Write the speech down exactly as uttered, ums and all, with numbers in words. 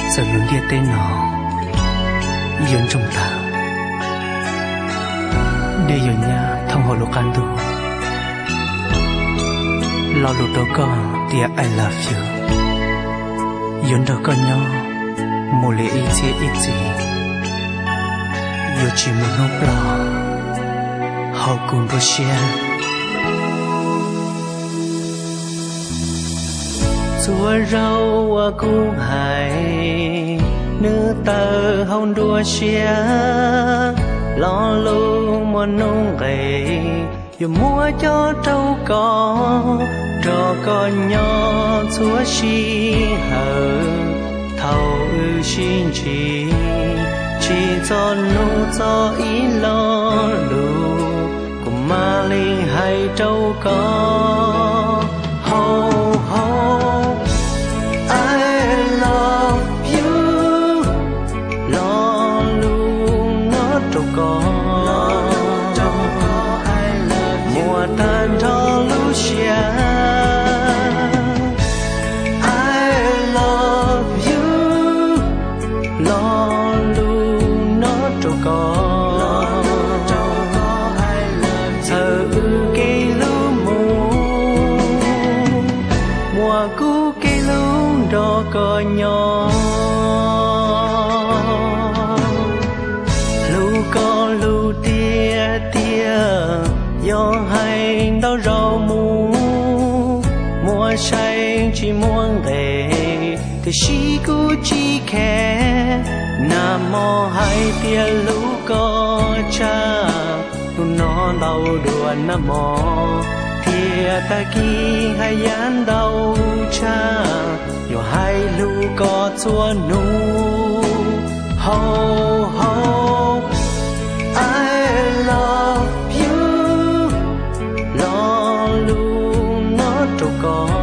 giờ luôn địa tên nó yên trong ta để yêu nhà thông hồ lục can đủ lo lụt đâu có tia I love you yên đâu có nhau một lệ ý chí ý chí yêu chỉ một nốt lo hậu cùng bữa share chúa rau à cung hải nữ tờ hông đua xia lo lu mà nông gầy dù mua cho trâu có trò con nhỏ chúa chi hờ thầu xin chỉ chỉ cho nu cho ý lo lu cùng ma linh hay trâu có ho ho có nhỏ lu có lu tia tia do hay đau rau mù mùa say chỉ muốn về thì chỉ cứ chỉ khe nam mô hai tia lu có cha lu nó đau đùa nam mô tia ta ki hay yan đau cha yo hai lu có chua nu ho ho I love you lo lu nó trâu có